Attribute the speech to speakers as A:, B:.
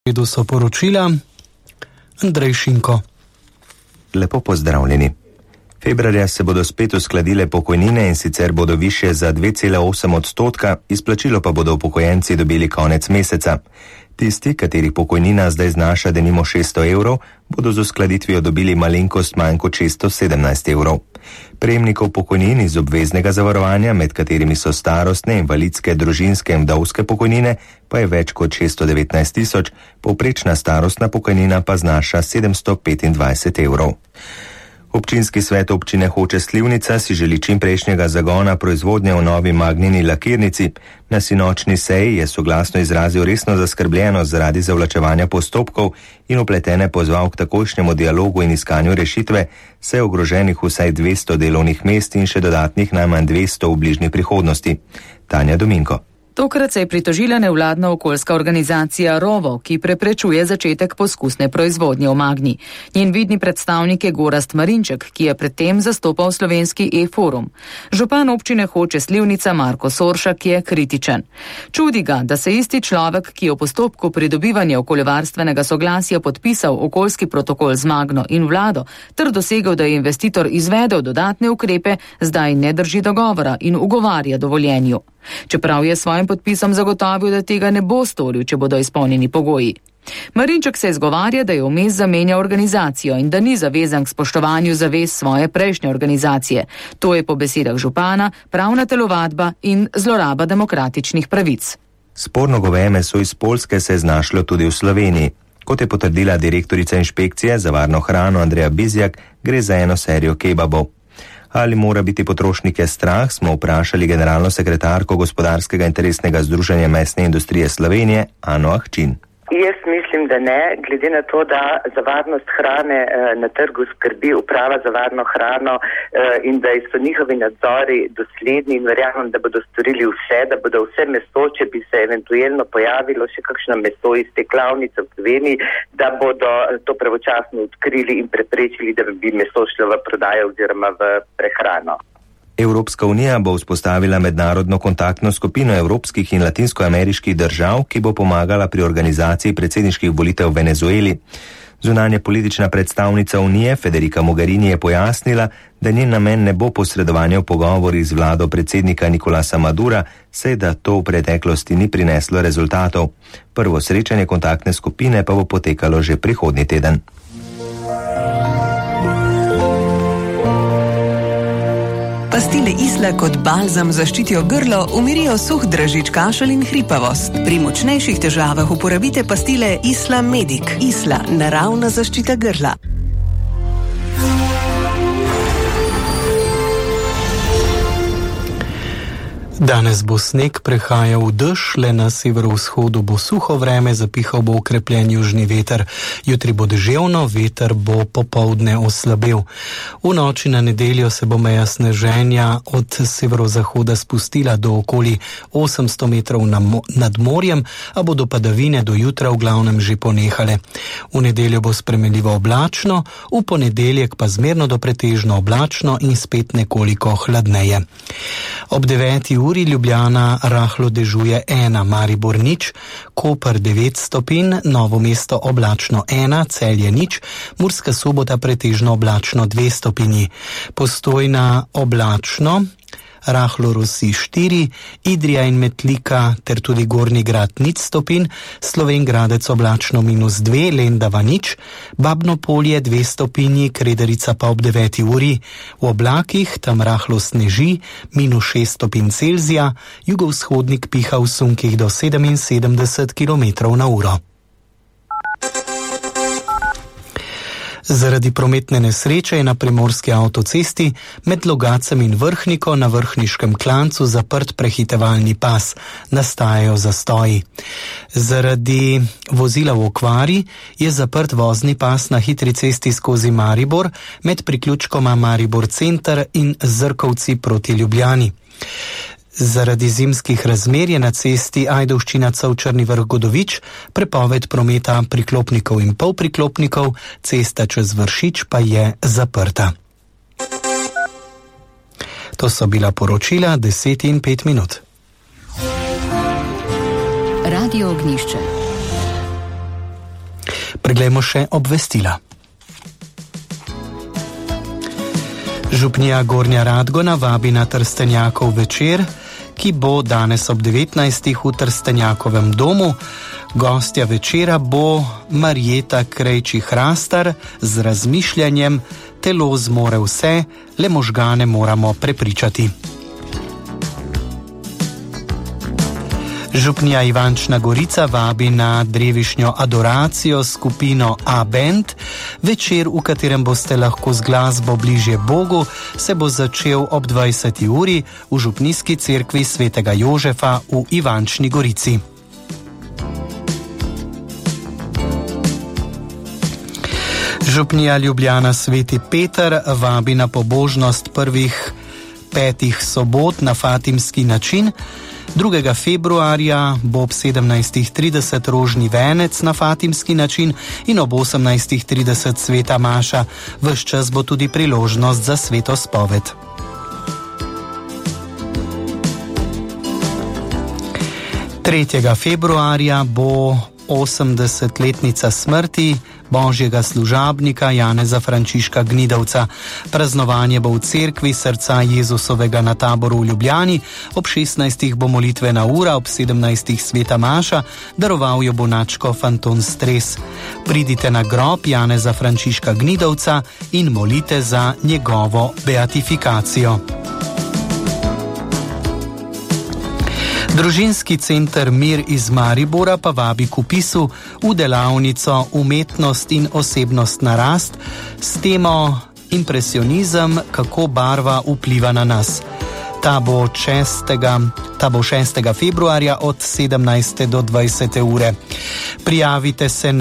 A: redu so poročila. Andrej Šinko.
B: Lepo pozdravljeni. Februarja se bodo spet uskladile pokojnine in sicer bodo višje za 2,8%, izplačilo pa bodo upokojenci dobili konec meseca. Tisti, katerih pokojnina zdaj znaša denimo 600 evrov, bodo z uskladitvijo dobili malenkost manj kot 617 evrov. Prejemnikov pokojnin iz obveznega zavarovanja, med katerimi so starostne, invalidske, družinske in vdovske pokojnine, pa je več kot 619 tisoč, povprečna starostna pokojnina pa znaša 725 evrov. Občinski svet občine Hoče - Slivnica si želi čimprejšnjega zagona proizvodnje v novi Magnini lakirnici. Na sinočni seji je soglasno izrazil resno zaskrbljenost zaradi zavlačevanja postopkov in vpletene pozval k takojšnjemu dialogu in iskanju rešitve, saj je ogroženih vsaj 200 delovnih mest in še dodatnih najmanj 200 v bližnji prihodnosti. Tanja Dominko.
C: Tokrat se je pritožila nevladna okoljska organizacija Rovo, ki preprečuje začetek poskusne proizvodnje v Magni. Njen vidni predstavnik je Gorazd Marinček, ki je predtem zastopal slovenski e-forum. Župan občine Hoče - Slivnica Marko Soršak je kritičen. Čudi ga, da se isti človek, ki je v postopku pridobivanja okoljevarstvenega soglasja podpisal okoljski protokol z Magno in vlado, ter dosegel, da je investitor izvedel dodatne ukrepe, zdaj ne drži dogovora in ugovarja dovoljenju. Čeprav je svojim podpisom zagotovil, da tega ne bo storil, če bodo izpolnjeni pogoji. Marinček se izgovarja, da je vmes zamenjal organizacijo in da ni zavezan k spoštovanju zavez svoje prejšnje organizacije. To je po besedah župana pravna telovadba in zloraba demokratičnih pravic.
B: Sporno goveje meso iz Poljske se je znašlo tudi v Sloveniji. Kot je potrdila direktorica inšpekcije za varno hrano Andreja Bizjak, gre za eno serijo kebabov. Ali mora biti potrošnike strah, smo vprašali generalno sekretarko Gospodarskega interesnega združenja mesne industrije Slovenije, Ano Ahčin.
D: Jaz mislim, da ne, glede na to, da za varnost hrane na trgu skrbi uprava za varno hrano in da so njihovi nadzori dosledni in verjamem, da bodo storili vse, da bodo vse meso, če bi se eventualno pojavilo še kakšno meso iz te klavnice v Sloveniji, da bodo to pravočasno odkrili in preprečili, da bi meso šlo v prodajo oziroma v prehrano.
B: Evropska unija bo vzpostavila mednarodno kontaktno skupino evropskih in latinskoameriških držav, ki bo pomagala pri organizaciji predsedniških volitev v Venezueli. Zunanje politična predstavnica unije Federica Mogherini je pojasnila, da njen namen ne bo posredovanje v pogovorih z vlado predsednika Nicolasa Madura, saj da to v preteklosti ni prineslo rezultatov. Prvo srečanje kontaktne skupine pa bo potekalo že prihodnji teden.
E: Pastile Isla kot balzam zaščitijo grlo, umirijo suh dražič, kašelj in hripavost. Pri močnejših težavah uporabite pastile Isla Medic. Isla, naravna zaščita grla.
A: Danes bo sneg prehajal v dež, le na severovzhodu bo suho vreme, zapihal bo okrepljen južni veter. Jutri bo deževno, veter bo popoldne oslabel. V noči na nedeljo se bo meja sneženja od severozahoda spustila do okoli 800 metrov nad morjem, a bodo padavine do jutra v glavnem že ponehale. V nedeljo bo spremenljivo oblačno, v ponedeljek pa zmerno do pretežno oblačno in spet nekoliko hladneje. Ob 9. uri Ljubljana rahlo dežuje 1, Maribor 0, Koper 9 stopinj, Novo mesto oblačno 1, Celje 0, Murska Sobota pretežno oblačno 2 stopinji, Postojna oblačno, rahlo rosi 4, Idrija in Metlika ter tudi Gornji Grad 0 stopinj, Slovenj Gradec oblačno -2, Lendava 0, Babno Polje 2 stopinji, Kredarica pa ob 9. uri. V oblakih tam rahlo sneži, -6 stopinj Celzija, jugovzhodnik piha v sunkih do 77 km/h. Zaradi prometne nesreče je na primorski avtocesti med Logacem in Vrhniko na Vrhniškem klancu zaprt prehitevalni pas. Nastajajo zastoji. Zaradi vozila v okvari je zaprt vozni pas na hitri cesti skozi Maribor med priključkoma Maribor Center in Zrkovci proti Ljubljani. Zaradi zimskih razmer je na cesti Ajdovščina-Črni Vrh-Godovič prepoved prometa priklopnikov in polpriklopnikov, cesta čez Vršič pa je zaprta. To so bila poročila 10:05.
F: Radio Ognjišče.
A: Preglejmo še obvestila. Župnija Gornja Radgona vabi na Trstenjakov večer, ki bo danes ob 19. v Trstenjakovem domu. Gostja večera bo Marjeta Krejči-Hrastar z razmišljanjem Telo zmore vse, le možgane moramo prepričati. Župnija Ivančna Gorica vabi na drevišnjo adoracijo skupino A-Band. Večer, v katerem boste lahko z glasbo bližje Bogu, se bo začel ob 20. uri v župnijski cerkvi svetega Jožefa v Ivančni Gorici. Župnija Ljubljana Sveti Peter vabi na pobožnost prvih 5 sobot na fatimski način. 2. februarja bo ob 17.30 rožni venec na fatimski način in ob 18.30 sveta maša. Ves čas bo tudi priložnost za sveto spoved. Tretjega februarja bo 80-letnica smrti božjega služabnika Janeza Frančiška Gnidovca. Praznovanje bo v cerkvi srca Jezusovega na Taboru v Ljubljani. Ob 16. bo molitvena ura, ob 17. sveta maša, daroval jo bo nadškof Anton Stres. Pridite na grob Janeza Frančiška Gnidovca in molite za njegovo beatifikacijo. Družinski center Mir iz Maribora pa vabi k vpisu v delavnico Umetnost in osebnostna rast s temo Impresionizem, kako barva vpliva na nas. Ta bo 6. februarja od 17. do 20. ure. Prijavite se na